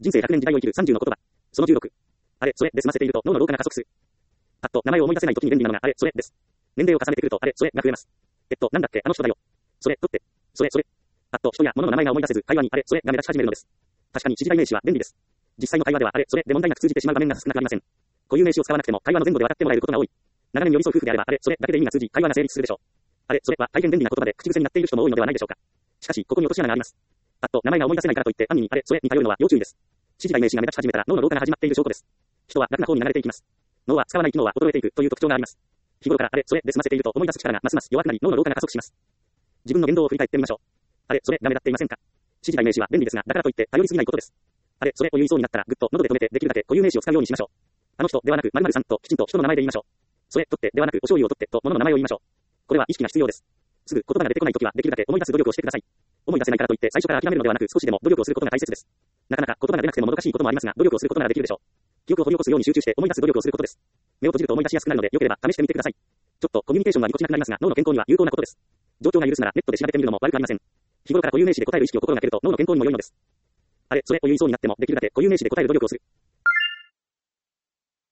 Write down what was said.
人生100年時代を生きる30の言葉。その16。あれ、それで済ませていると脳の老化が加速する。パッと名前を思い出せない時に便利なのがあれ、それです。年齢を重ねてくるとあれ、それが増えます。なんだっけ、あの人だよ。それ、とって。それ。パッと人や物の名前が思い出せず、会話にあれ、それが目立ち始めるのです。確かに一時代名詞は便利です。実際の会話ではあれ、それで問題なく通じてしまう場面が少なくありません。固有名詞を使わなくても会話の前後で分かってもらえることが多い。長年寄り添う夫婦であればあれ、それだけで意味が通じ、会話が成立するでしょう。あれ、それは大変便利な言葉で口癖になっている人も多いのではないでしょうか。しかし、ここに落とし穴があります。パッと名前が思い出せないからといって安易にあれ、それに頼るのは要注意です。一時代名詞が目立ち始めたら脳の老化が始まっている証拠です。人は楽な方に流れていきます。脳は使わない機能は衰えていくという特徴があります。日頃からあれ、それで済ませていると思い出す力がますます弱くなり脳の老化が加速します。自分の言動を振り返ってみましょう。あれ、それが目立っていませんか。一時代名詞は便利ですが、だからといって頼りすぎないことです。あれ、それを言いそうになったらぐっと喉で止めてできるだけ固有名詞を使うようにしましょう。あの人ではなく〇〇さんときちんと人の名前で言いましょう。それとってではなくお醤油をとってと物の名前を言いましょう。これは意識が必要です。すぐ言葉が出てこないときはできるだけ思い出す努力をしてください。思い出せないからといって最初から諦めるのではなく少しでも努力をすることが大切です。なかなか言葉が出なくてももどかしいこともありますが努力をすることならできるでしょう。記憶を掘り起こすように集中して思い出す努力をすることです。目を閉じると思い出しやすくなるのでよければ試してみてください。ちょっとコミュニケーションはぎこちなくなりますが脳の健康には有効なことです。状況が許すならネットで調べてみるのも悪くありません。日頃から固有名詞で答える意識を心がけると脳の健康にも良いのです。あれ、それを言いそうになってもできるだけ固有名詞で答える努力をする。